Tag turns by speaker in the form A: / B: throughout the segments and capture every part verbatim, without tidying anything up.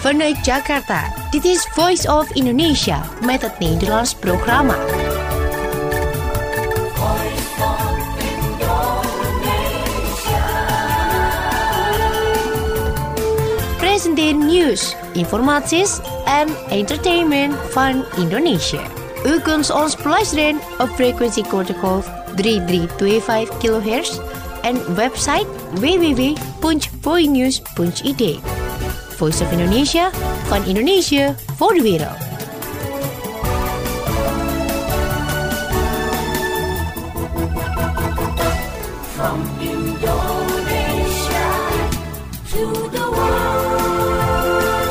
A: Vanuit Jakarta, dit is Voice of Indonesia met het Nederlands programma. Presenteren nieuws, informaties en entertainment van Indonesië. U kunt ons beluisteren op frequentie kortgolf drie drie twee vijf kilohertz en website w w w punt voinews punt i d. Voice of Indonesia, van Indonesië voor de wereld.
B: From Indonesia to the world.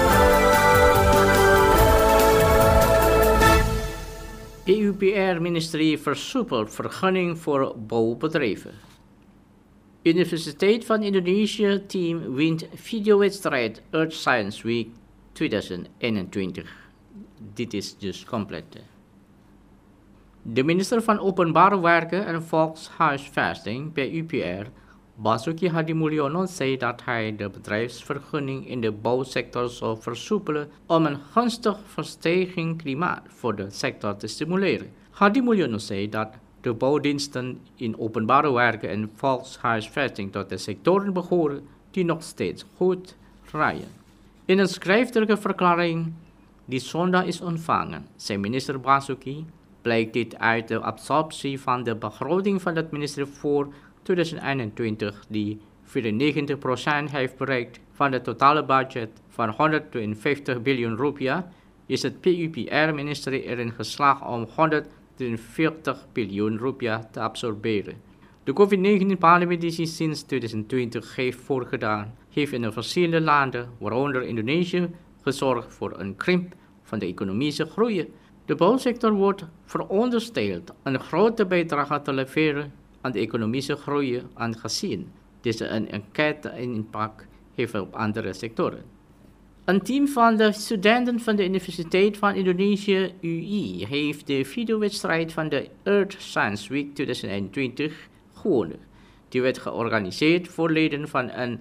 C: E U P R-ministerie versoepelt vergunning voor bouwbedrijven. Universiteit van Indonesië team wint videowedstrijd Earth Science Week tweeduizend eenentwintig. Dit is dus compleet. De minister van Openbare Werken en Volkshuisvesting bij U P R, Basuki Hadimulyono, zei dat hij de bedrijfsvergunning in de bouwsector zou versoepelen om een gunstig verstijgingsklimaat voor de sector te stimuleren. Hadimulyono zei dat de bouwdiensten in openbare werken en volkshuisvesting tot de sectoren behoren die nog steeds goed draaien. In een schriftelijke verklaring die zondag is ontvangen, zei minister Basuki, blijkt dit uit de absorptie van de begroting van het ministerie voor tweeduizend eenentwintig, die vierennegentig procent heeft bereikt van het totale budget van honderdvijftig biljoen rupiah, is het P U P R-ministerie erin geslaagd om honderdveertig biljoen rupiah te absorberen. De COVID negentien-pandemie die sinds tweeduizend twintig heeft voorgedaan, heeft in de verschillende landen, waaronder Indonesië, gezorgd voor een krimp van de economische groei. De bouwsector wordt verondersteld een grote bijdrage te leveren aan de economische groei, aangezien deze een enquête-impact heeft op andere sectoren. Een team van de studenten van de Universiteit van Indonesië U I heeft de videowedstrijd van de Earth Science Week tweeduizend eenentwintig gewonnen. Die werd georganiseerd voor leden van een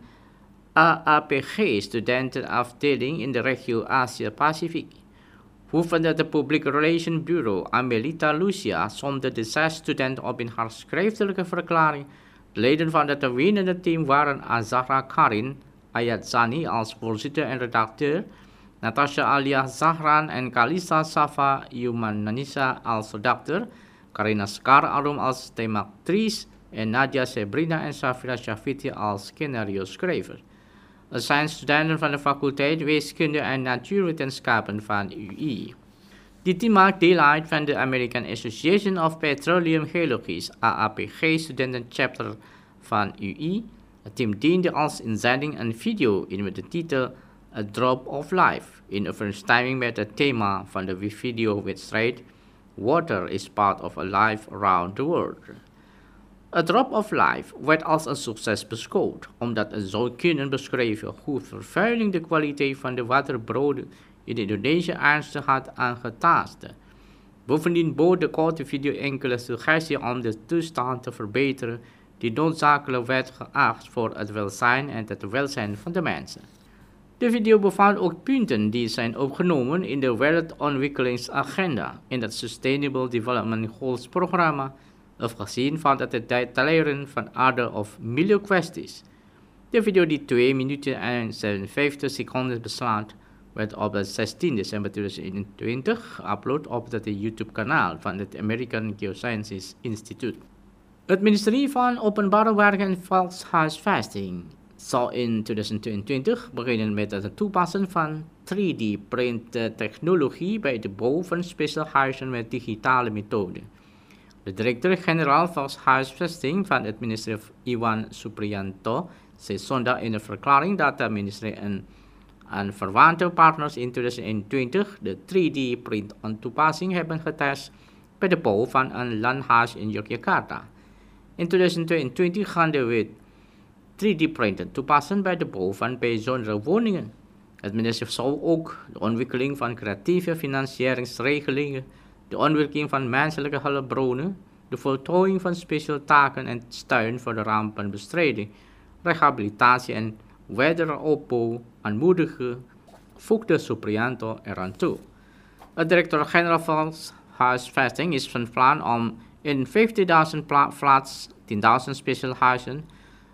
C: A A P G-studentenafdeling in de regio Azië-Pacific. Hoofd van het Public Relations Bureau, Amelita Lucia, somde de zes studenten op in haar schriftelijke verklaring. De leden van het winnende team waren Azahra Karin Ayatzani als voorzitter en redacteur, Natasha Alia Zahran en Kalisa Safa Yumananisa als redacteur, Karina Skar Arum als themactrice en Nadia Sebrina en Safira Shafiti als scenario-schrijver. Er zijn studenten van de faculteit Wiskunde en Natuurwetenschappen van U I. Dit team maakt deel uit van de American Association of Petroleum Geologies, A A P G-studenten chapter van U I. Het team diende als inzending een video in met de titel A Drop of Life, in overeenstemming met het thema van de videowedstrijd Water is part of a life around the world. A Drop of Life werd als een succes beschouwd, omdat het zou kunnen beschrijven hoe vervuiling de kwaliteit van de waterbronnen in Indonesië ernstig had aangetast. Bovendien bood de korte video enkele suggesties om de toestand te verbeteren die noodzakelijk werd geacht voor het welzijn en het welzijn van de mensen. De video bevat ook punten die zijn opgenomen in de Wereldontwikkelingsagenda in het Sustainable Development Goals programma, afgezien van het detailleren van aarde- of milieukwesties. De video die twee minuten en zevenenvijftig seconden beslaat, werd op zestien december tweeduizend eenentwintig geüpload op het YouTube-kanaal van het American Geosciences Institute. Het ministerie van Openbare Werken en Volkshuisvesting zal in tweeduizend tweeëntwintig beginnen met het toepassen van drie D-printtechnologie bij de bouw van speciaalhuizen met digitale methoden. De directeur-generaal Volkshuisvesting van het ministerie Iwan Supriyanto zei zondag in een verklaring dat het ministerie en, en verwante partners in tweeduizend eenentwintig de drie D-print-toepassing hebben getest bij de bouw van een landhuis in Yogyakarta. In tweeduizend tweeëntwintig gaan we drie D-printen toepassen bij de bouw van bijzondere woningen. Het ministerie zal ook de ontwikkeling van creatieve financieringsregelingen, de ontwikkeling van menselijke hulpbronnen, de voltooiing van speciaaltaken en steun voor de rampenbestrijding, rehabilitatie en wederopbouw aanmoedigen voegde Supriyanto eraan toe. Het directeur-generaal van huisvesting is van plan om in vijftigduizend flats, tienduizend speciaalhuizen,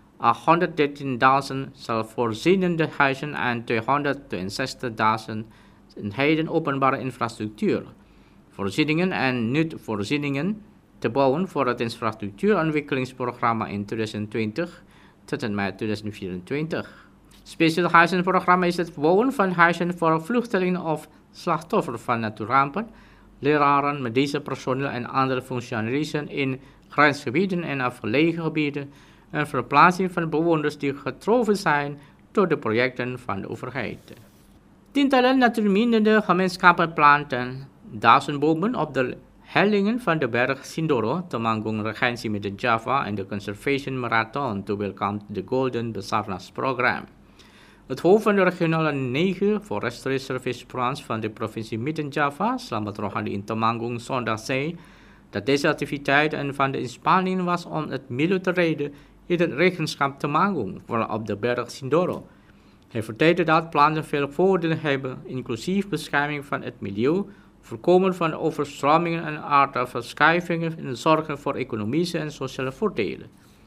C: honderddertienduizend zelfvoorzienende huizen en tweehonderdtweeënzestigduizend heden openbare infrastructuur, voorzieningen en nutvoorzieningen te bouwen voor het infrastructuurontwikkelingsprogramma in tweeduizend twintig tot en met tweeduizend vierentwintig. Speciaal huizenprogramma is het bouwen van huizen voor vluchtelingen of slachtoffers van natuurrampen, leraren, medische personeel en andere functionarissen in grensgebieden en afgelegen gebieden en verplaatsing van bewoners die getroffen zijn door de projecten van de overheid. Tientallen natuurminnende gemeenschappen planten duizend bomen op de hellingen van de berg Sindoro, Temanggung Regency met de Java en de Conservation Marathon to welcome the Golden Basarnas program. Het hoofd van de regionale negen Forestry Service branch van de provincie Midden-Java, Slamet Rohani in Temanggung, zondag zei dat deze activiteit een van de inspanningen was om het milieu te redden in het regenschap Temanggung, vooral op de berg Sindoro. Hij vertelde dat planten veel voordelen hebben, inclusief bescherming van het milieu, voorkomen van overstromingen en aardverschuivingen en zorgen voor economische en sociale voordelen.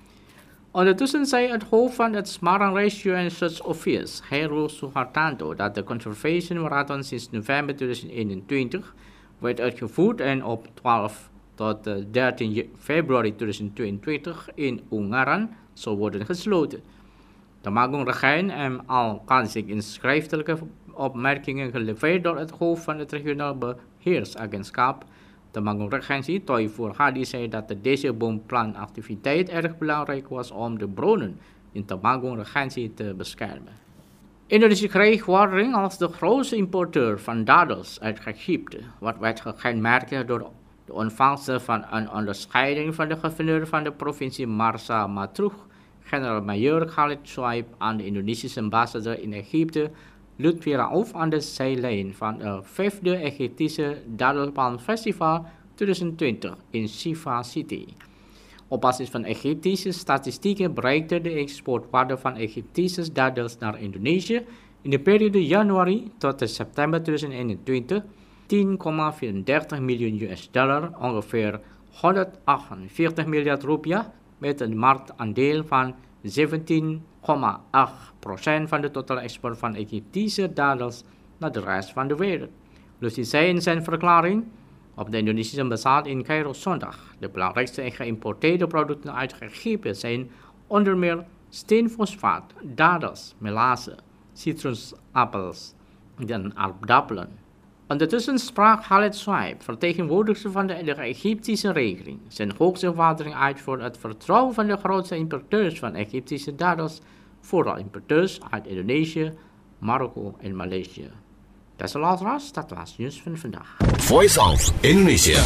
C: Ondertussen zei het hoofd van het Smarang Rescue and Search Office, Heru Suhartanto, dat de Conservation Marathon sinds november tweeduizend eenentwintig werd uitgevoerd en op twaalf tot dertien februari tweeduizend tweeëntwintig in Ungaran zou worden gesloten. Temanggung Regein en al kan zich in schriftelijke opmerkingen geleverd door het hoofd van het regionaal beheersagentschap. Temanggung Regency, Toy voor Hadi, zei dat de deze boomplanactiviteit erg belangrijk was om de bronnen in Temanggung Regency te beschermen. Indonesië kreeg waardering als de grootste importeur van dadels uit Egypte, wat werd gekenmerkt door de ontvangst van een onderscheiding van de gouverneur van de provincie Marsa Matruh, generaal-majoor Khalid Shuaib, aan de Indonesische ambassadeur in Egypte, Lutfi Rauf, aan de zijlijn van het vijfde Egyptische Dadelpalmfestival tweeduizend twintig in Shifa City. Op basis van Egyptische statistieken bereikte de exportwaarde van Egyptische dadels naar Indonesië in de periode januari tot september tweeduizend eenentwintig tien komma vierendertig miljoen U S dollar, ongeveer honderdachtenveertig miljard rupiah, met een marktaandeel van zeventien komma acht procent van de totale export van Egyptische dadels naar de rest van de wereld. Lucy zei in zijn verklaring op de Indonesische ambassade in Cairo zondag: de belangrijkste geïmporteerde producten uit Egypte zijn onder meer steenfosfaat, dadels, melasse, citroensappels en aardappelen. Ondertussen sprak Khalid Shuaib, vertegenwoordiger van de, de Egyptische regering, zijn hoogste waardering uit voor het vertrouwen van de grootste importeurs van Egyptische dadels, vooral importeurs uit Indonesië, Marokko en Maleisië. Dat is luisteraars, dat was nieuws van vandaag.
D: Voice of Indonesia.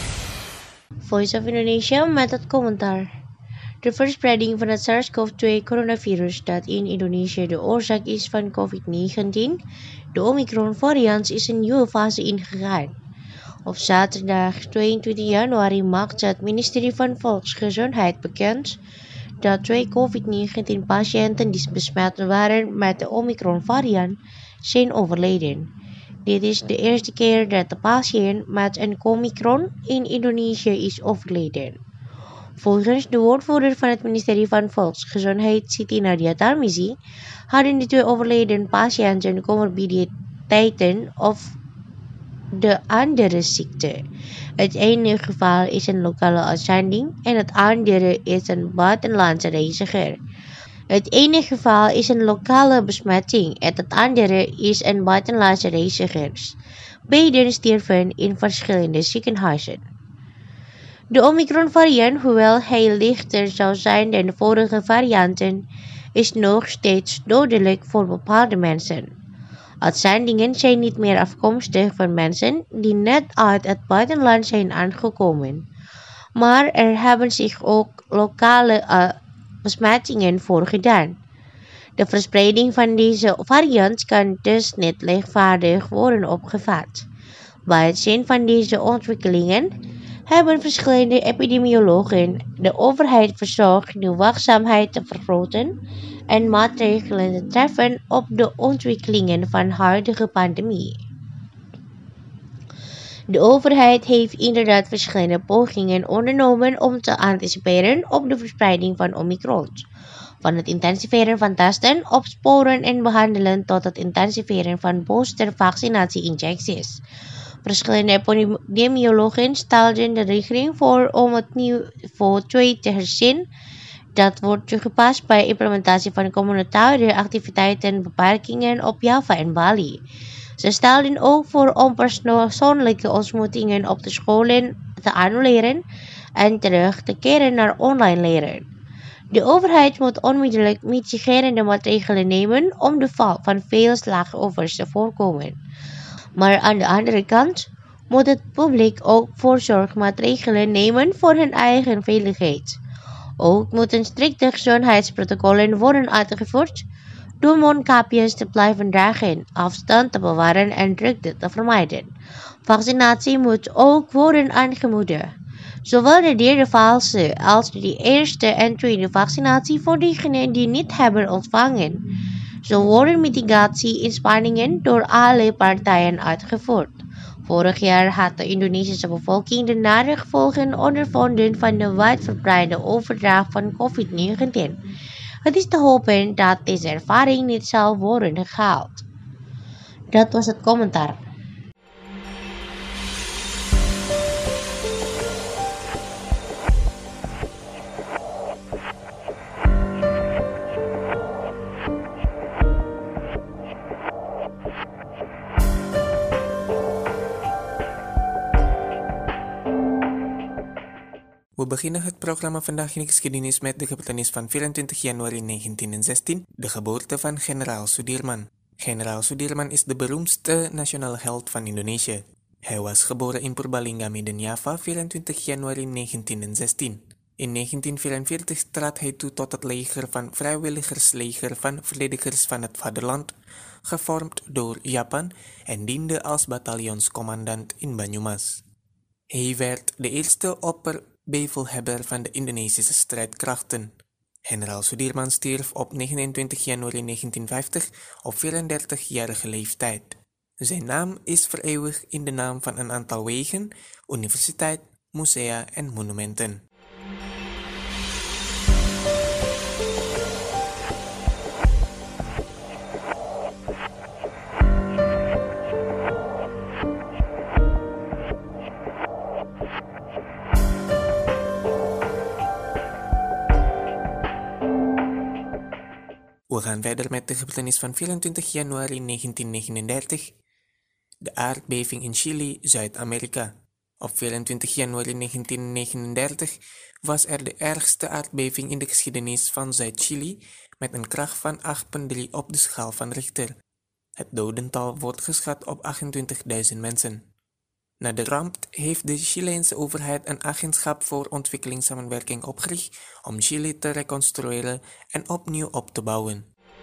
A: Voice of Indonesia met het commentaar. De verspreiding van het SARS-CoV twee coronavirus dat in Indonesië de oorzaak is van COVID negentien, de Omicron variant, is een nieuwe fase ingegaan. Op zaterdag tweeëntwintig januari maakte het ministerie van Volksgezondheid bekend dat twee COVID negentien patiënten die besmet waren met de Omicron variant zijn overleden. Dit is de eerste keer dat de patiënt met een Omicron in Indonesië is overleden. Volgens de woordvoerder van het ministerie van Volksgezondheid, Siti Nadia Tarmizi, hadden de twee overleden patiënten comorbiditeiten of de andere ziekte. Het ene geval is een lokale uitzending en het andere is een buitenlandse reiziger. Het ene geval is een lokale besmetting en het andere is een buitenlandse reiziger. Beiden stierven in verschillende ziekenhuizen. De Omicron-variant, hoewel hij lichter zou zijn dan de vorige varianten, is nog steeds dodelijk voor bepaalde mensen. Uitzendingen zijn niet meer afkomstig van mensen die net uit het buitenland zijn aangekomen, maar er hebben zich ook lokale uh, besmettingen voorgedaan. De verspreiding van deze variant kan dus niet lichtvaardig worden opgevat. Bij het zien van deze ontwikkelingen hebben verschillende epidemiologen de overheid verzocht de waakzaamheid te vergroten en maatregelen te treffen op de ontwikkelingen van huidige pandemie. De overheid heeft inderdaad verschillende pogingen ondernomen om te anticiperen op de verspreiding van Omicron. Van het intensiveren van testen, opsporen en behandelen tot het intensiveren van boostervaccinatie-injecties. Verschillende epidemiologen stelden de regering voor om het niveau twee te herzien. Dat wordt toegepast bij implementatie van communautaire activiteitenbeperkingen op Java en Bali. Ze stelden ook voor om persoonlijke ontmoetingen op de scholen te annuleren en terug te keren naar online leren. De overheid moet onmiddellijk mitigerende maatregelen nemen om de val van veel slachtoffers te voorkomen. Maar aan de andere kant moet het publiek ook voorzorgsmaatregelen nemen voor hun eigen veiligheid. Ook moeten strikte gezondheidsprotocollen worden uitgevoerd door mondkapjes te blijven dragen, afstand te bewaren en drukte te vermijden. Vaccinatie moet ook worden aangemoedigd. Zowel de derde fase als de eerste en tweede vaccinatie voor diegenen die niet hebben ontvangen. Zo worden mitigatie-inspanningen door alle partijen uitgevoerd. Vorig jaar had de Indonesische bevolking de nare gevolgen ondervonden van de wijdverbreide overdracht van covid negentien. Het is te hopen dat deze ervaring niet zal worden herhaald. Dat was het commentaar.
E: We beginnen het programma vandaag in de geschiedenis met de gebeurtenis van vierentwintig januari negentienhonderdzestien, de geboorte van generaal Sudirman. Generaal Sudirman is de beroemdste nationale held van Indonesië. Hij was geboren in Purbalingga, Midden-Java, vierentwintig januari negentienhonderdzestien. In negentien vierenveertig trad hij toe tot het leger van Vrijwilligersleger van Verdedigers van het Vaderland, gevormd door Japan en diende als bataljonscommandant in Banyumas. Hij werd de eerste opperbevelhebber van de Indonesische strijdkrachten. Generaal Sudirman stierf op negenentwintig januari negentienvijftig op vierendertigjarige leeftijd. Zijn naam is vereeuwigd in de naam van een aantal wegen, universiteit, musea en monumenten. We gaan verder met de gebeurtenis van vierentwintig januari negentiennegenendertig, de aardbeving in Chili, Zuid-Amerika. Op vierentwintig januari negentiennegenendertig was er de ergste aardbeving in de geschiedenis van Zuid-Chili met een kracht van acht komma drie op de schaal van Richter. Het dodental wordt geschat op achtentwintigduizend mensen. Na de ramp heeft de Chileense overheid een agentschap voor ontwikkelingssamenwerking opgericht om Chili te reconstrueren en opnieuw op te bouwen.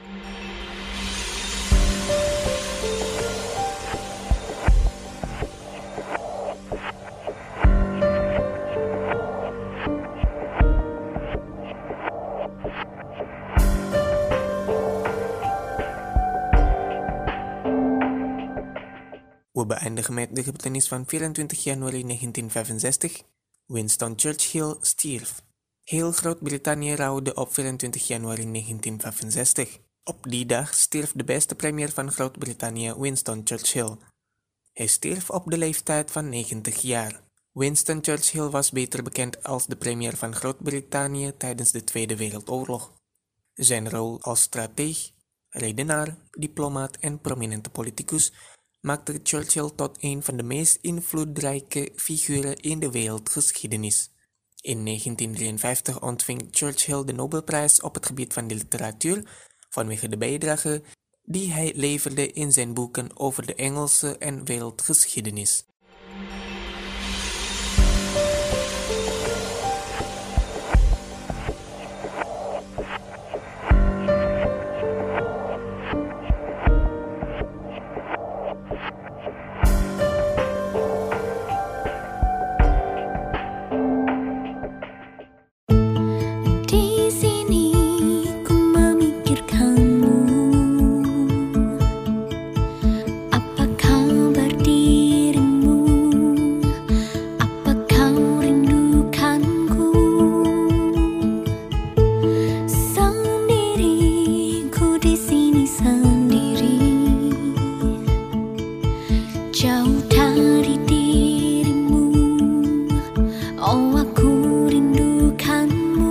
E: We beëindigen met de gebeurtenis van vierentwintig januari negentienvijfenzestig. Winston Churchill stierf. Heel Groot-Brittannië rouwde op vierentwintig januari negentienvijfenzestig. Op die dag stierf de beste premier van Groot-Brittannië, Winston Churchill. Hij stierf op de leeftijd van negentig jaar. Winston Churchill was beter bekend als de premier van Groot-Brittannië tijdens de Tweede Wereldoorlog. Zijn rol als strateeg, redenaar, diplomaat en prominente politicus maakte Churchill tot een van de meest invloedrijke figuren in de wereldgeschiedenis. In negentien drieënvijftig ontving Churchill de Nobelprijs op het gebied van de literatuur vanwege de bijdrage die hij leverde in zijn boeken over de Engelse en wereldgeschiedenis.
B: Di sini ku memikirkan Oh, aku rindukanmu.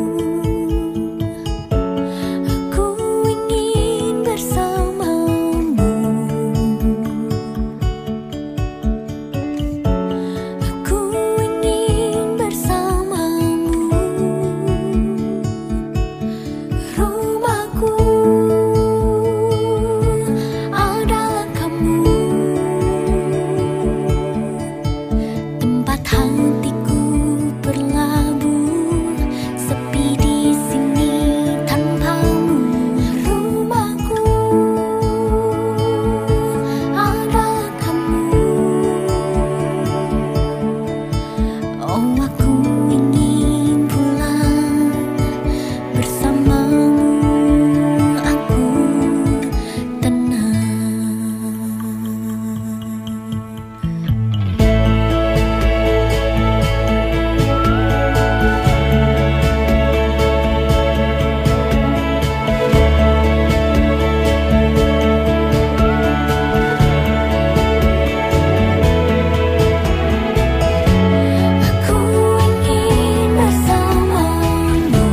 B: Aku ingin bersamamu. Aku ingin bersamamu. Rumahku adalah kamu. Tempat hatiku berlabuh, sepi di sini tanpamu. Rumahku adalah kamu. Oh, aku ingin pulang bersamamu. Aku tenang. Aku ingin bersamamu.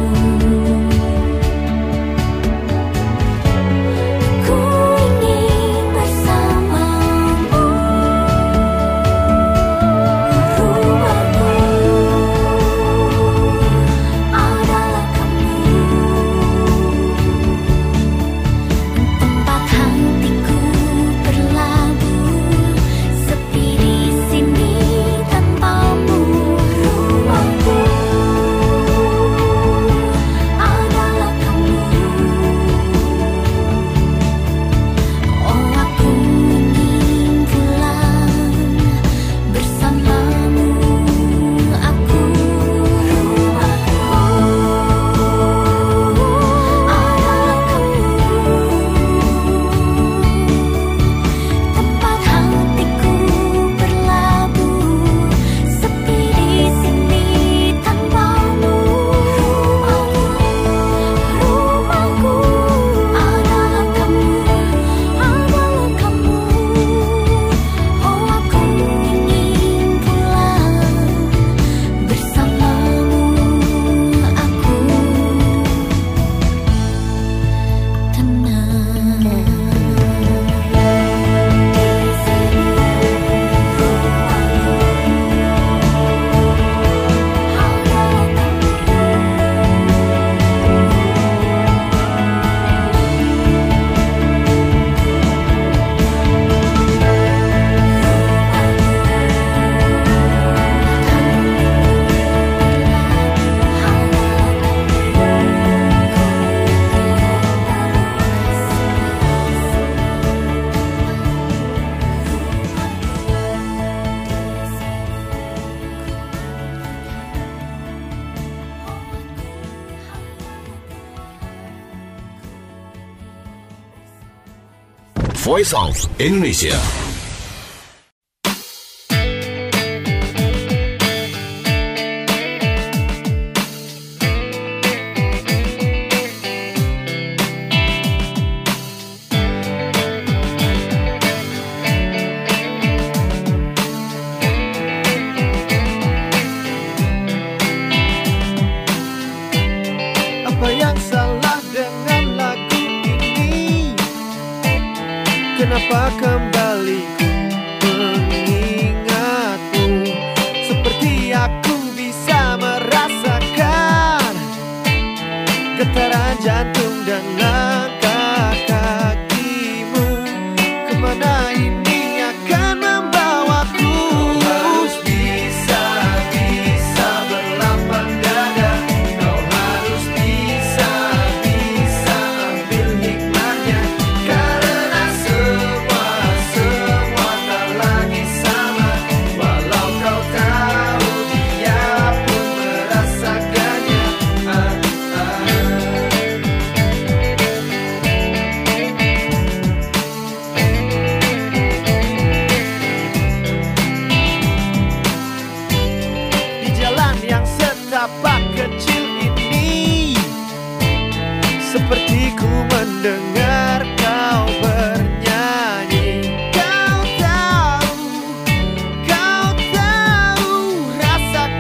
B: Aku ingin bersamamu. Rumahku adalah kamu. Tempat hatiku berlabuh, sepi di sini tanpamu. Rumahku adalah kamu. Oh, aku ingin pulang bersamamu. Aku rumahku adalah kamu. Tempat hatiku berlabuh, sepi di sini tanpamu. Rumahku adalah kamu, adalah kamu. Oh, aku ingin pulang bersamamu. Aku tenang. Di sini
D: Voice of Indonesia.
F: Apa yang salah dengan lagu ini? Kenapa kembali ku mengingatmu? Seperti aku bisa merasakan getaran jantung dan langkah kakimu. Kemana ini akan membawaku? Harus bisa, bisa berlapang dada. Kau harus bisa, bisa ambil hikmahnya. Karena semua, semua tak lagi sama. Walau kau tahu dia pun merasakannya. Ah, ah. Di jalan yang setapak kecil ini, seperti ku mendengar kau bernyanyi. Kau tahu, kau tahu rasa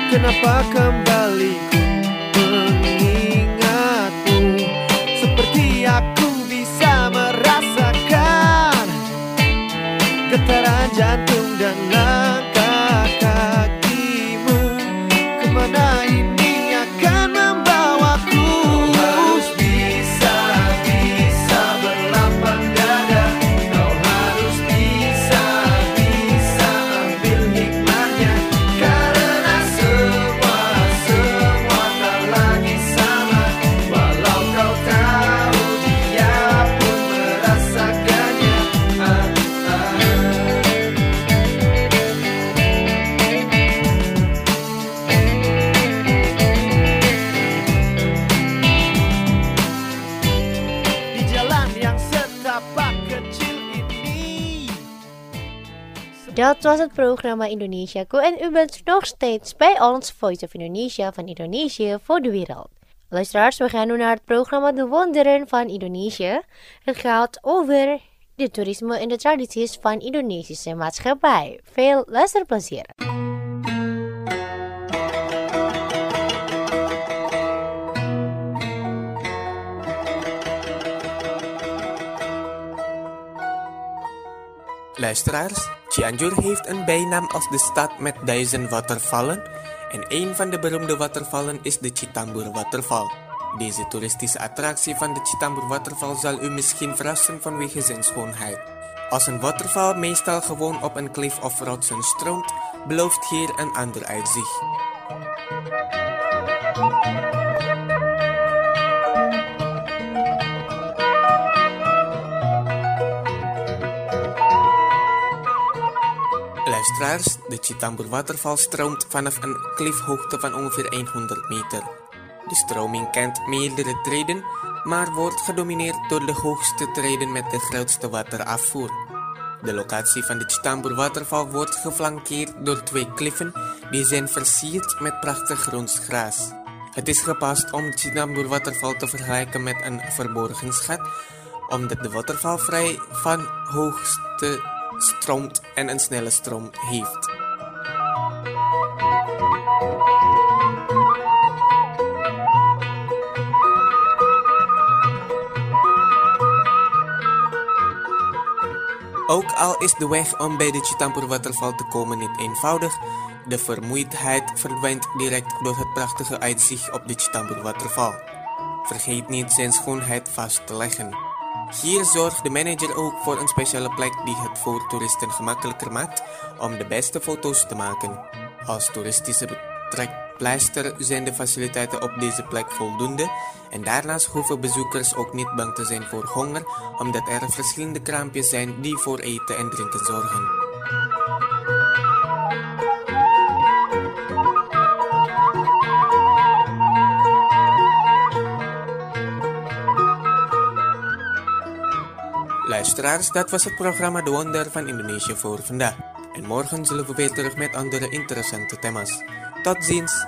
F: Kenapa kembali ku mengingatmu, seperti aku bisa merasakan getaran jantung dan langkah kakimu. Kemana ini akan membawaku? Kau harus bisa, bisa berlapang dada. Kau harus bisa, bisa ambil hikmahnya. Karena semua, semua tak lagi sama. Walau kau tahu dia pun merasakannya. Ah, ah. Di jalan yang setapak kecil ini.
A: Dat was het programma Indonesiaku en u bent nog steeds bij ons Voice of Indonesia van Indonesië voor de wereld. Luisteraars, we gaan nu naar het programma De Wonderen van Indonesië. Het gaat over de toerisme en de tradities van Indonesische maatschappij. Veel luisterplezier.
E: Luisteraars, Cianjur heeft een bijnaam als de stad met duizend watervallen en een van de beroemde watervallen is de Citambur waterval. Deze toeristische attractie van de Citambur waterval zal u misschien verrassen vanwege zijn schoonheid. Als een waterval meestal gewoon op een klif of rotsen stroomt, belooft hier een ander uitzicht. Luisteraars, de Citambur waterval stroomt vanaf een klifhoogte van ongeveer honderd meter. De stroming kent meerdere treden, maar wordt gedomineerd door de hoogste treden met de grootste waterafvoer. De locatie van de Citambur waterval wordt geflankeerd door twee kliffen die zijn versierd met prachtig groens gras. Het is gepast om de Citambur waterval te vergelijken met een verborgen schat, omdat de waterval vrij van hoogste stroomt en een snelle stroom heeft. Ook al is de weg om bij de Citambur waterval te komen niet eenvoudig, de vermoeidheid verdwijnt direct door het prachtige uitzicht op de Citambur waterval. Vergeet niet zijn schoonheid vast te leggen. Hier zorgt de manager ook voor een speciale plek die het voor toeristen gemakkelijker maakt om de beste foto's te maken. Als toeristische trekpleister zijn de faciliteiten op deze plek voldoende en daarnaast hoeven bezoekers ook niet bang te zijn voor honger, omdat er verschillende kraampjes zijn die voor eten en drinken zorgen. Luisteraars, dat was het programma De Wonder van Indonesië voor vandaag. En morgen zullen we weer terug met andere interessante thema's. Tot ziens!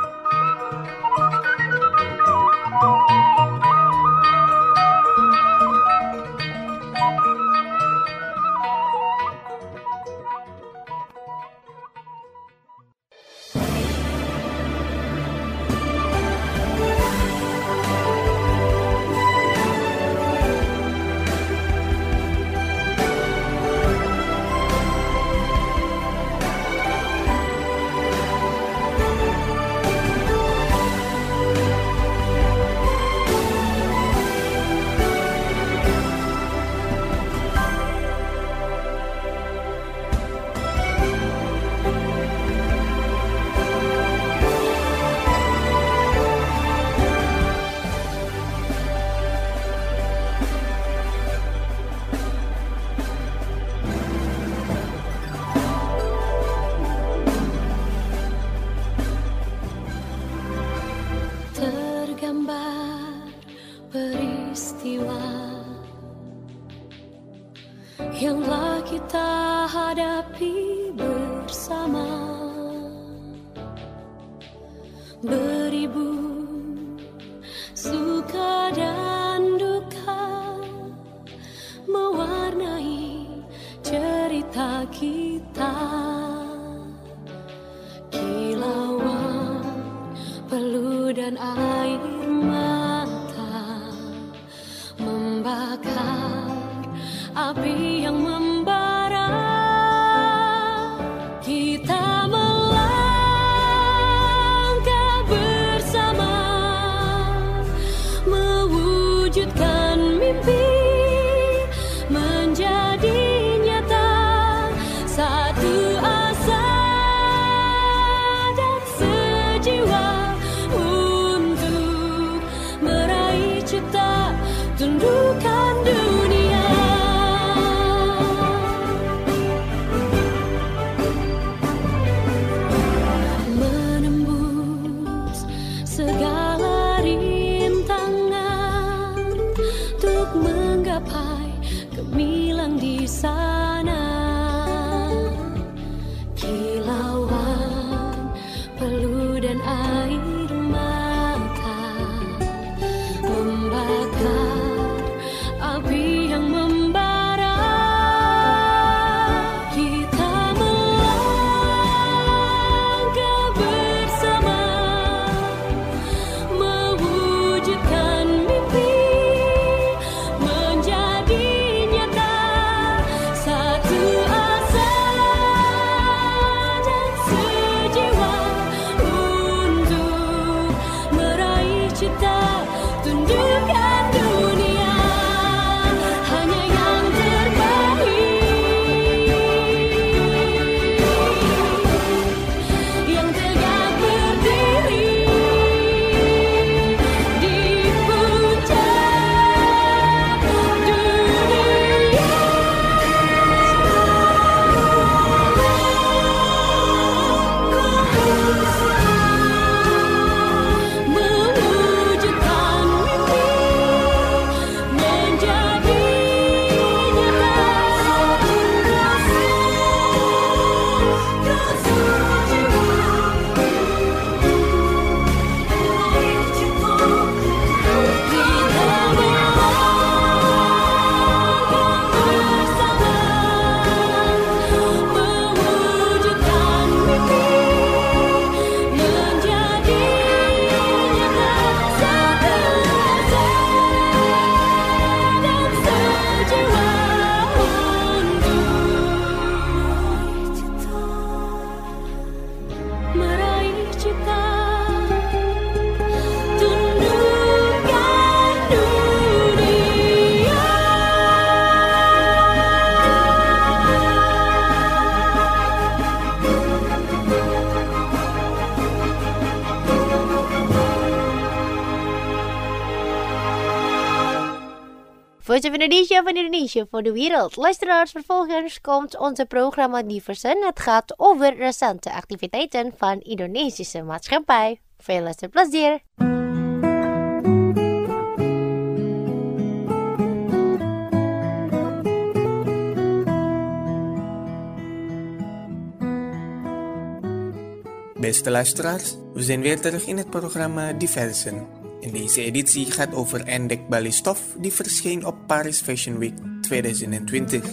B: yang telah kita hadapi bersama. Beribu suka dan duka mewarnai cerita kita. Kilauan dan air mata membakar api yang membara. Kita melangkah bersama, mewujudkan mimpi menjadi nyata. Satu asa dan sejiwa untuk meraih cita, tundukkan dunia. Menembus segala rintangan untuk menggapai gemilang di sana. Kilauan peluh dan air mata membakar api yang membara. Kita melangkah bersama, mewujudkan mimpi menjadi nyata. Satu asa dan sejiwa untuk meraih cita, tundukkan dunia. Hanya yang terbaik, yang tegak berdiri di puncak dunia. Mewujudkan mimpi menjadi nyata. Kita melangkah bersama, mewujudkan mimpi menjadi nyata. Satu asa dan sejiwa untuk meraih cita, tundukkan dunia.
A: Voice of Indonesia van Indonesia voor de wereld. Luisteraars, vervolgens komt onze programma Diversen. Het gaat over recente activiteiten van Indonesische maatschappij. Veel luisterplezier!
E: Beste luisteraars, we zijn weer terug in het programma Diversen. In deze editie gaat over Endek Bali Stof, die verscheen op Paris Fashion Week twintig twintig.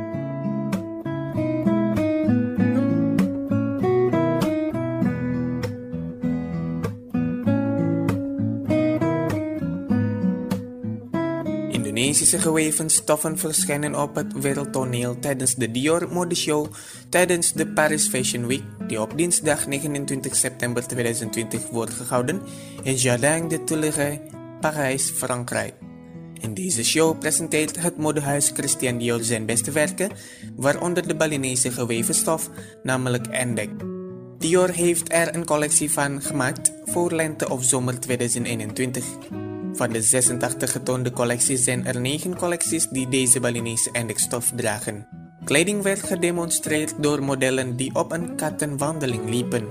E: Indonesische geweven stoffen verschijnen op het wereldtoneel tijdens de Dior modeshow tijdens de Paris Fashion Week, die op dinsdag negenentwintig september tweeduizend twintig wordt gehouden in Jardin des Tuileries, Parijs, Frankrijk. In deze show presenteert het modehuis Christian Dior zijn beste werken, waaronder de Balinese geweven stof, namelijk Endek. Dior heeft er een collectie van gemaakt voor lente of zomer tweeduizend eenentwintig. Van de zesentachtig getoonde collecties zijn er negen collecties die deze Balinese Endek-stof dragen. Kleding werd gedemonstreerd door modellen die op een kattenwandeling liepen.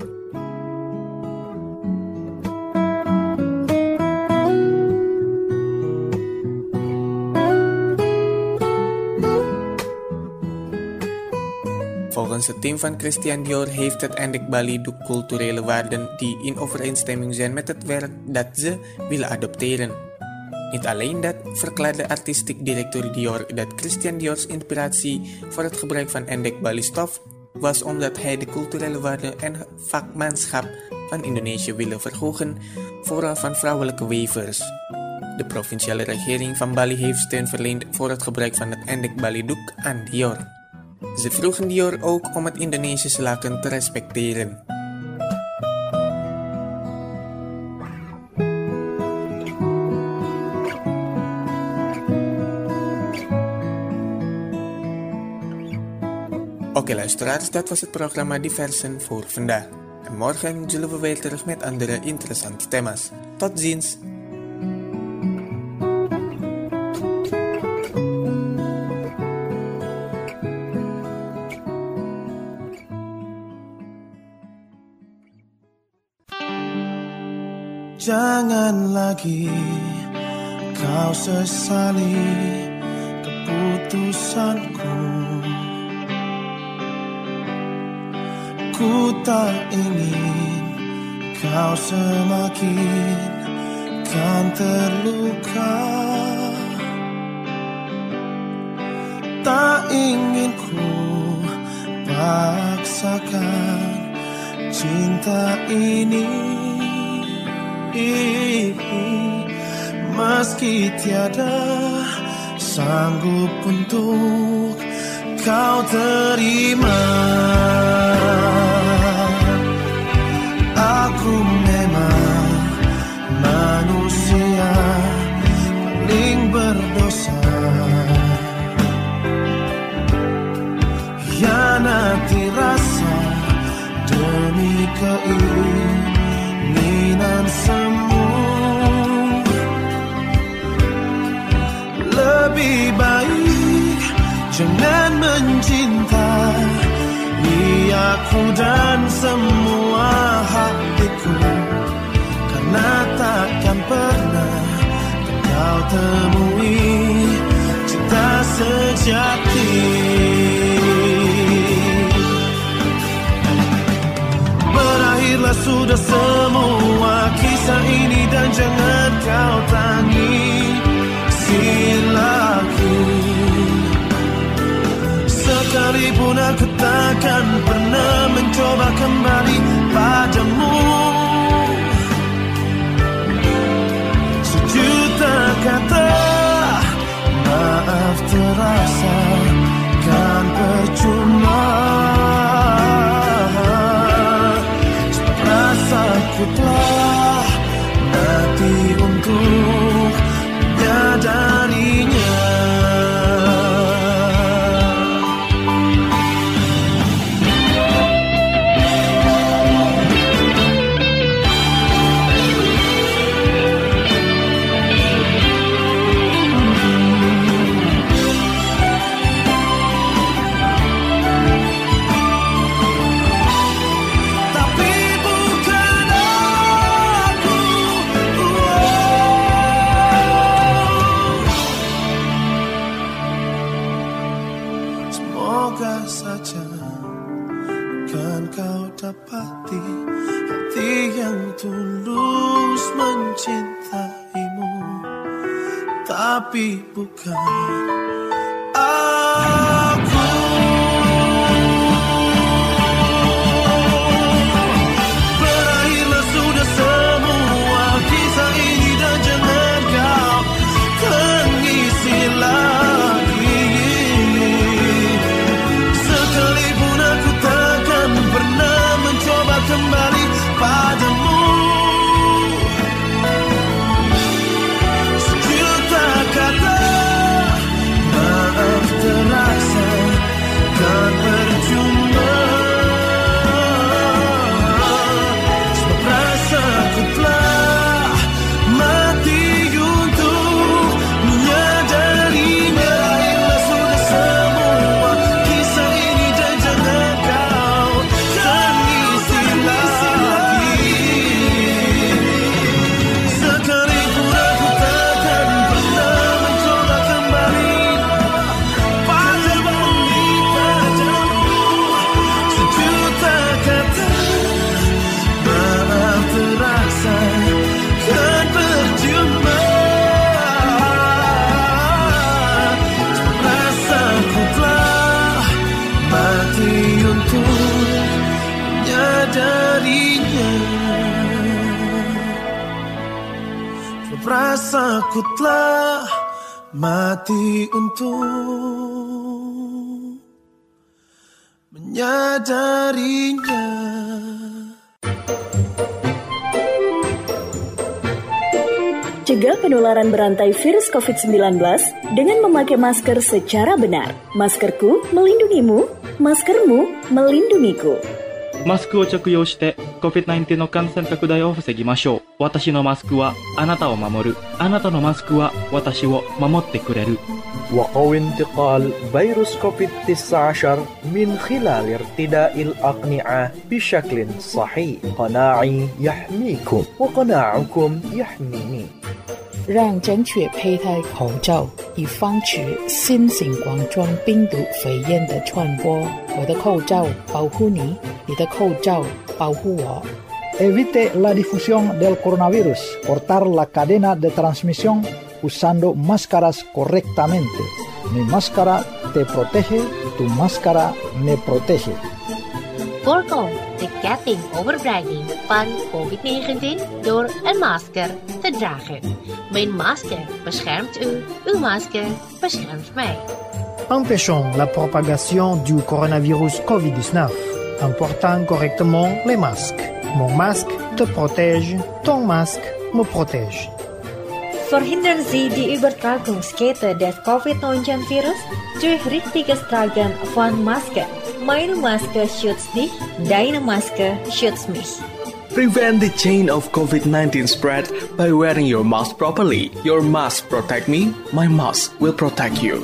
E: Volgens het team van Christian Dior heeft het Endek Bali de culturele waarden die in overeenstemming zijn met het werk dat ze willen adopteren. Niet alleen dat, verklaarde artistiek directeur Dior dat Christian Dior's inspiratie voor het gebruik van Endek Bali stof was omdat hij de culturele waarden en vakmanschap van Indonesië willen verhogen voor van vrouwelijke wevers. De provinciale regering van Bali heeft steun verleend voor het gebruik van het endek Bali doek aan Dior. Ze vroegen Dior ook om het Indonesische laken te respecteren. Oké luisteraars, dat was het programma Diversen voor vandaag. En morgen zullen we weer terug met andere interessante thema's. Tot ziens!
F: Jangan lagi kau sesali keputusanku. Ku tak ingin kau semakin kan terluka. Tak ingin ku paksakan cinta ini. Meski tiada sanggup untuk kau terima, aku memang manusia paling berdosa. Hianati rasa demi keinginan semu. Lebih baik jangan mencintai aku dan semua hatiku, karena takkan pernah kau temui cinta sejati. Berakhirlah sudah semua kisah ini dan jangan kau tangisi lagi. Sekalipun aku takkan pernah mencoba kembali padamu. Sejuta kata maaf terasa kan percuma. Rasaku telah mati untuk menyadarinya. Dapati hati yang tulus mencintaimu, tapi bukan aku. Berakhirlah sudah semua kisah ini dan jangan kau tangisi lagi. Sekalipun aku takkan pernah mencoba kembali padamu. Sejuta kata rasaku telah mati untuk menyadarinya.
G: Cegah penularan berantai virus covid sembilan belas dengan memakai masker secara benar. Maskerku melindungimu, maskermu melindungiku.
H: マスクを着用して コビッドナインティーン の感染拡大を防ぎましょう。私のマスクはあなたを守る。あなたのマスクは私を守ってくれる。
I: وقوي انتقال فيروس كوفيد تسعة عشر من خلال ارتداء الأقنعة بشكل صحيح. قناعي يحميكم وقناعكم يحميني.
J: 让正确佩戴口罩，以防止新型冠状病毒肺炎的传播。我的口罩保护你，你的口罩保护我。
K: Evite la difusión del coronavirus. Cortar la cadena de transmisión usando máscaras correctamente. Mi máscara te protege, tu máscara me protege.
A: Voorkom de ketting overbrenging van covid negentien door een masker te dragen. Mijn masker beschermt u, uw masker beschermt mij.
L: Empêchons la propagation du coronavirus covid dix-neuf en portant correctement les masques. Mon masque te protège, ton masque me protège.
M: Verhindern Sie die Übertragungskette des covid neunzehn virus durch richtiges Tragen von Maske. Meine Maske schützt dich, deine Maske schützt mich.
N: Prevent the chain of covid nineteen spread by wearing your mask properly. Your mask protect me, my mask will protect you.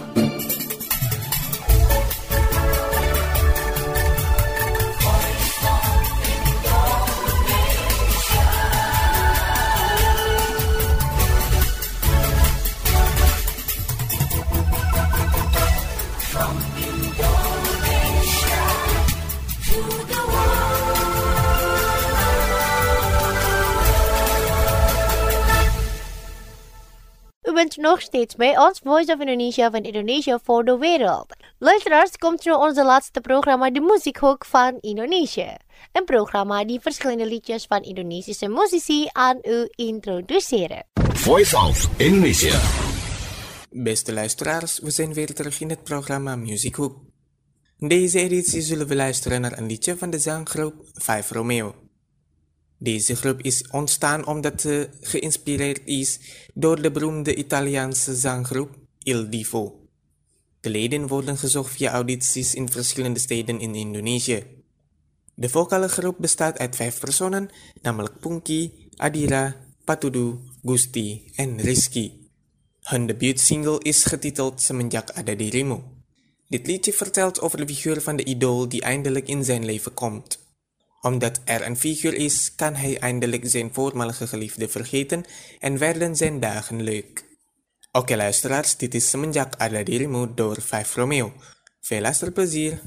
A: U bent nog steeds bij ons Voice of Indonesia van Indonesia voor de wereld. Luisteraars, komt nu onze laatste programma De Muziekhoek van Indonesië. Een programma die verschillende liedjes van Indonesische muzici aan u introduceren.
D: Voice of Indonesia.
E: Beste luisteraars, we zijn weer terug in het programma Muziekhoek. In deze editie zullen we luisteren naar een liedje van de zanggroep Five Romeo. Deze groep is ontstaan omdat ze geïnspireerd is door de beroemde Italiaanse zanggroep Il Divo. De leden worden gezocht via audities in verschillende steden in Indonesië. De vocale groep bestaat uit vijf personen, namelijk Punky, Adira, Patudu, Gusti en Rizky. Hun debuutsingle is getiteld Semenjak Ada Dirimu. Dit liedje vertelt over de figuur van de idool die eindelijk in zijn leven komt. Omdat er een figuur is, kan hij eindelijk zijn voormalige geliefde vergeten en werden zijn dagen leuk. Oké luisteraars, dit is Semenjak Ada Dirimu door Five Romeo. Veel luisterplezier!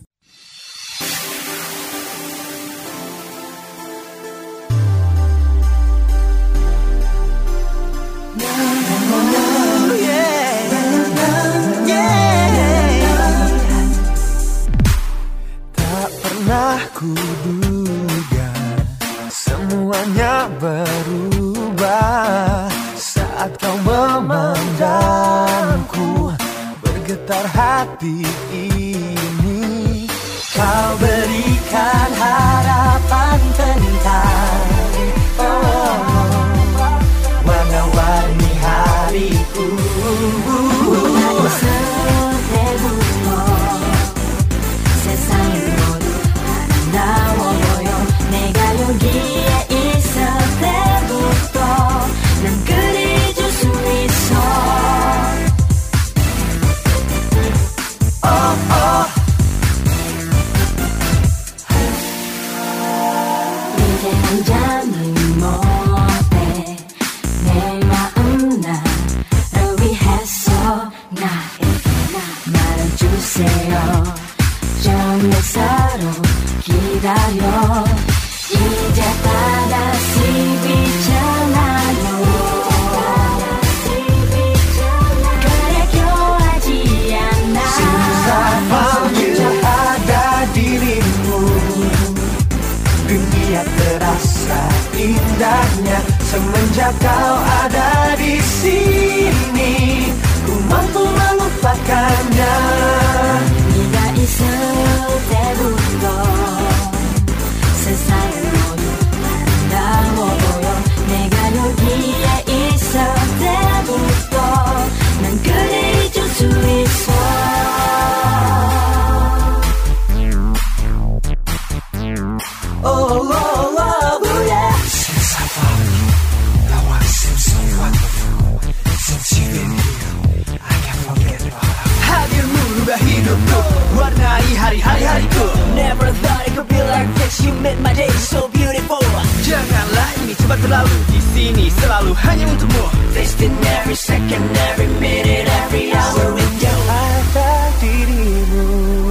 F: Tak pernah kuduga semuanya berubah saat kau memandangku, bergetar hati ini. Kau berikan harapan tentang oh, warna-warni hariku.
B: 기다려 이제 다시 비춰나요 그래 교하지 않아
F: Semuanya ada dirimu, dunia terasa indahnya Semenjak kau ada di sini, ku mampu melupakannya.
B: 네가 있을 때부터 세상은 모두 아름다워 보여. 내가 여기에 있을 때부터 난 그대 잊을 수 있어.
F: Oh, oh, oh, oh, yeah. Since I found you, the one seems so wonderful. Since you've been here, I can't forget about it. 하늘 물과 hidupku, warnai hari-hari-hariku. Never thought it could be like this. You made my day so beautiful. Janganlah ini cepat berlalu. Di sini selalu hanya untukmu. Wasting every second, every minute, every hour with you. Ada dirimu,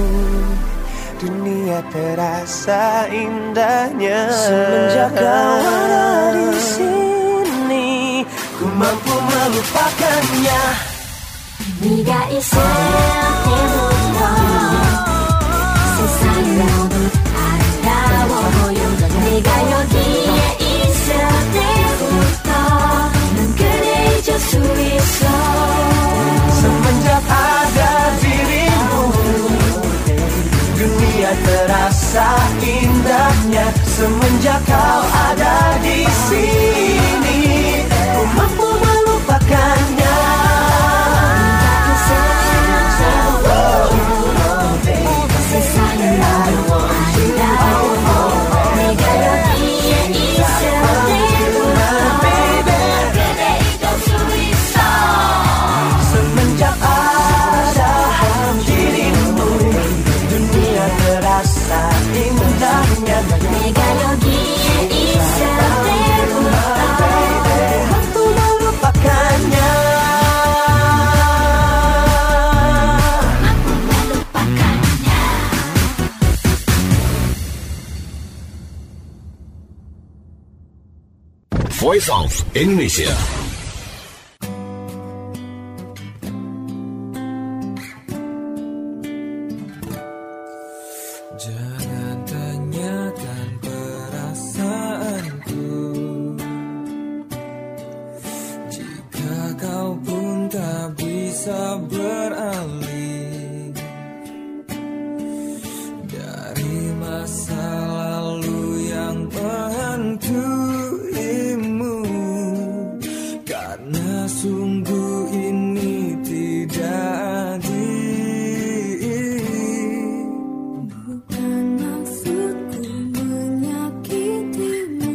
F: dunia terasa indahnya. Semenjak kau ada di sini, ku mampu melupakannya.
B: 네가 있을 때부터 세상이 모두 아름다워 보여. 네가 여기에 있을 때부터 난 그대 잊을 수 있어.
F: Semenjak ada dirimu, dunia terasa indahnya. Semenjak kau ada di sini, ku mampu melupakannya. Semenjak ada dirimu, dunia terasa indahnya.
B: 네가 여기에 있을 때부터
F: mampu melupakannya.
D: Voice of Indonesia.
F: Jangan tanyakan perasaanku, jika kau pun tak bisa beralih dari masa lalu yang menghantuimu. Karena sungguh ini tidak adil.
B: bukan maksudku menyakitimu,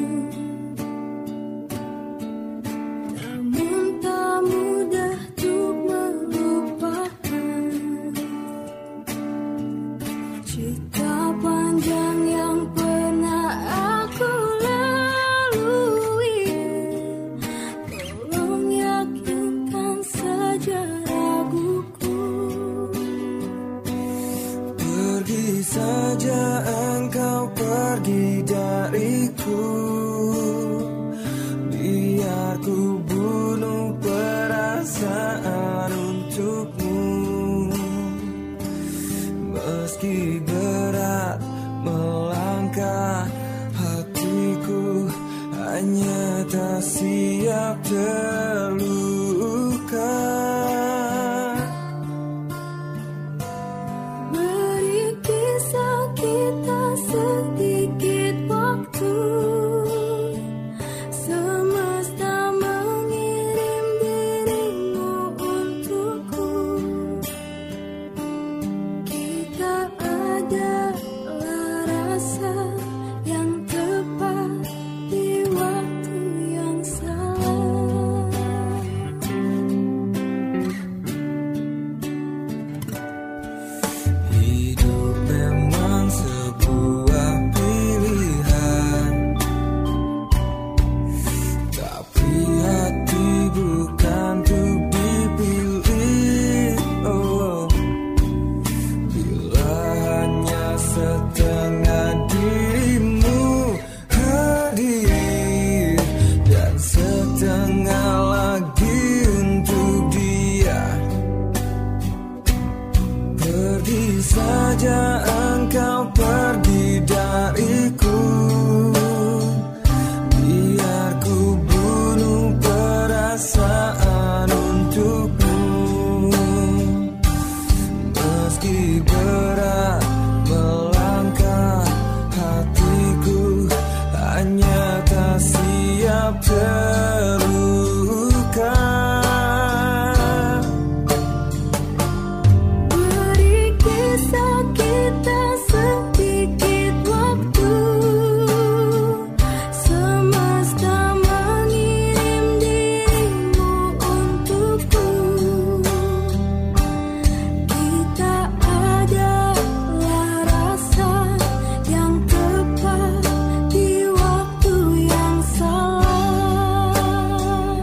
B: namun tak mudah untuk melupakan cerita panjang yang pernah aku lalui. Tolong yakinkan saja raguku.
F: Pergi saja engkau, pergi dariku. Biar ku bunuh perasaan untukmu. Meski berat melangkah, hatiku hanya tak siap terluka.
B: Beri kisah kita sedikit waktu. Semesta mengirim dirimu untukku. Kita adalah rasa yang tepat di waktu yang salah.
F: tak siap terluka.
B: Beri kisah kita sedikit waktu, semesta mengirim dirimu untukku. Kita adalah rasa yang tepat di waktu yang salah.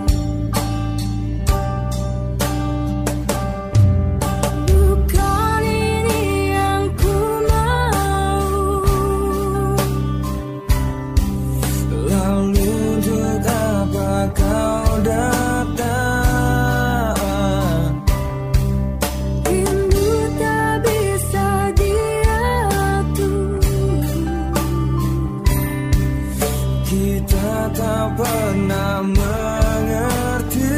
B: Bukan ini yang ku mau.
F: Lalu untuk apa kau datang?
B: Rindu tak bisa diatur.
F: Kita tak pernah mengerti.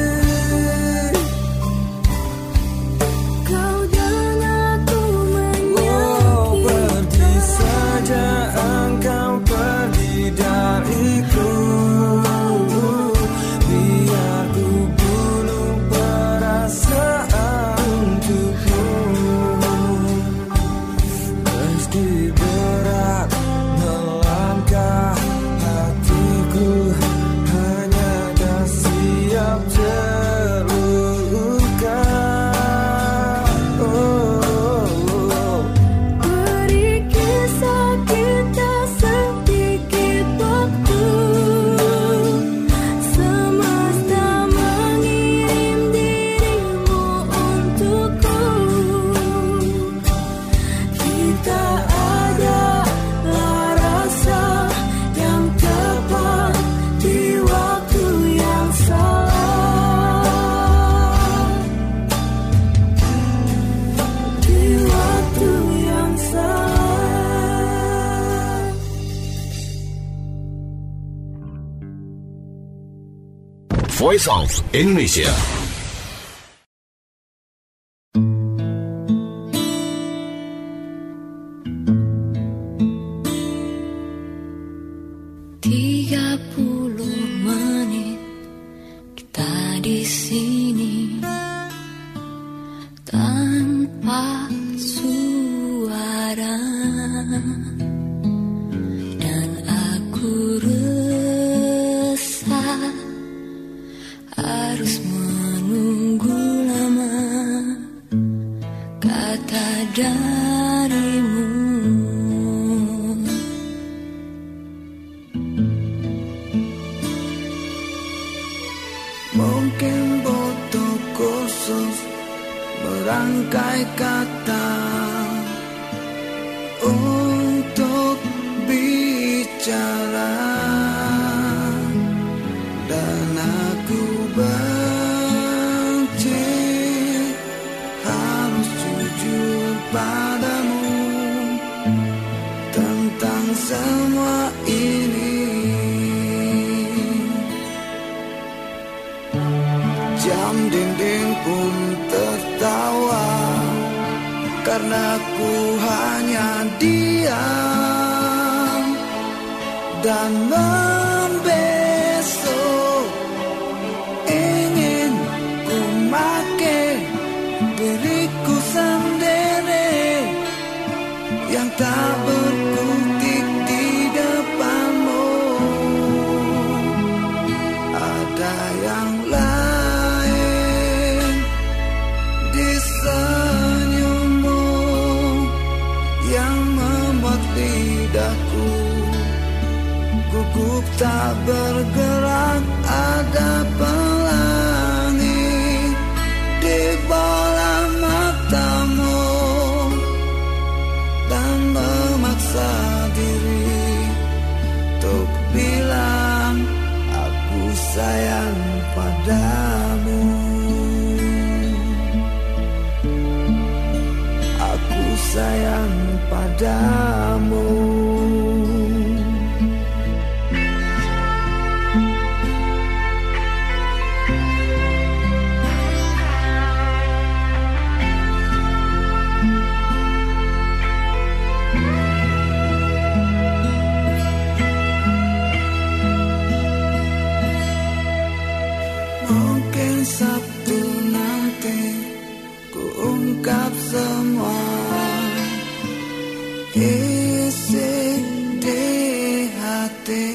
B: Kau dan aku
F: Oh,
B: menyakiti.
F: pergi saja engkau pergi dariku. Biar ku bunuh perasaan untukmu. Meski berat melangkah, hatiku hanya tak siap terluka. Oh,
B: Beri kisah kita sedikit waktu, semesta mengirim dirimu untukku. Kita adalah rasa yang tepat di waktu yang salah. Di waktu yang salah.
D: Voice of Indonesia.
B: Tiga puluh menit kita di sini tanpa suara, dan aku resah harus menunggu lama kata darimu.
F: mungkin butuh khusus merangkai kata untuk bicara, dan aku benci harus jujur padamu tentang semua ini. Jam dinding pun tertawa karena ku hanya diam dan membesok. Ingin ku make diriku sendiri yang tak berkutik di depanmu. Ada yang lain di senyummu yang membuat lidahku gugup tak bergerak. Ada pelangi di bola matamu dan memaksa diri untuk bilang aku sayang padamu. Aku sayang padamu. Sabtu nanti ku ungkap semua isi di hati,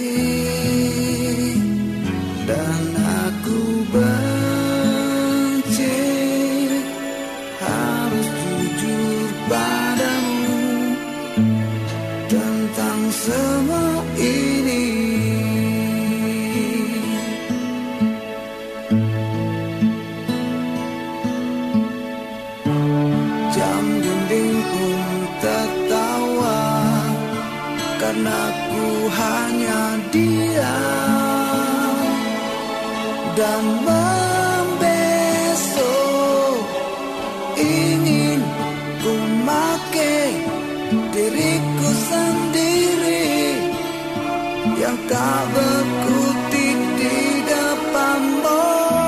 F: dan aku benci harus jujur padamu tentang semua ini. Jam dinding pun tertawa karena ku hanya diam dan membesok. Ingin ku make diriku sendiri yang tak berkutik di depanmu.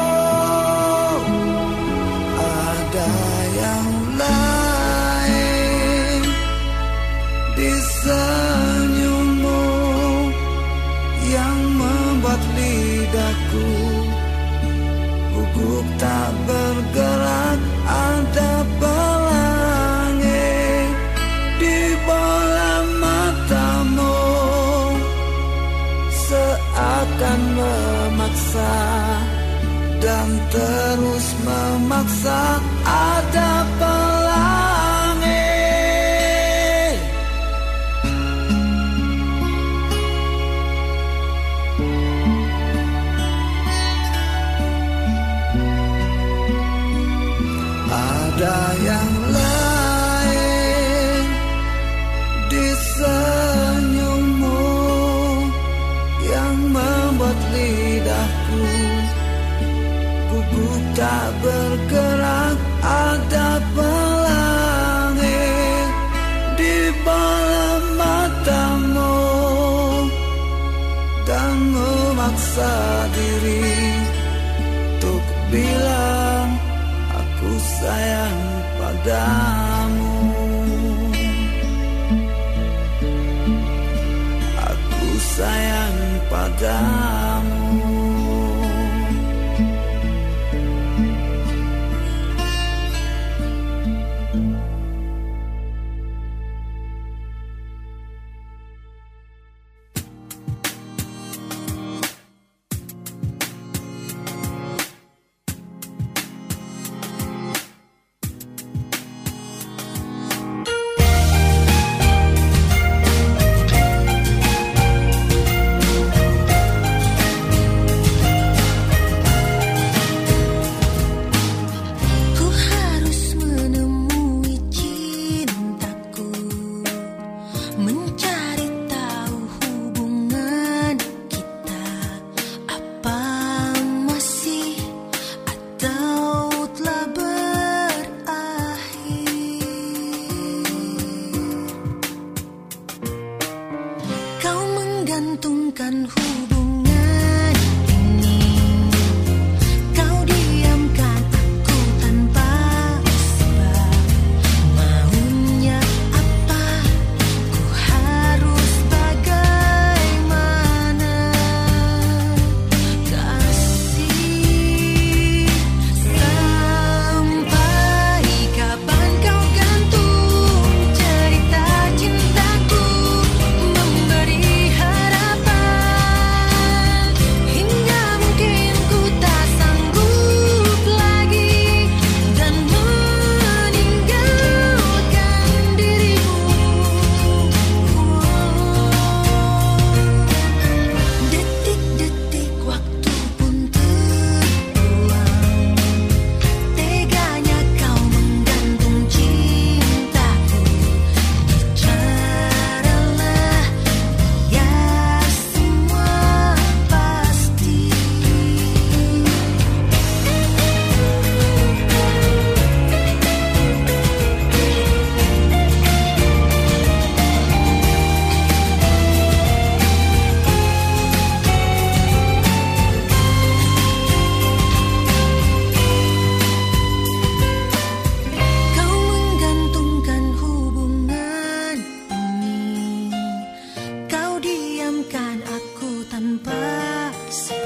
F: Ada yang lain di senyummu yang membuat lidahku gugup tak bergerak. Ada pelangi di bola matamu, seakan memaksa dan terus memaksa. Ada pelangi. Ada yang lain di senyummu yang membuat lidahku gugup tak bergerak. Ada pelangi di bola matamu dan memaksa diri untuk bilang aku sayang padamu. Aku sayang padamu.
B: tanpa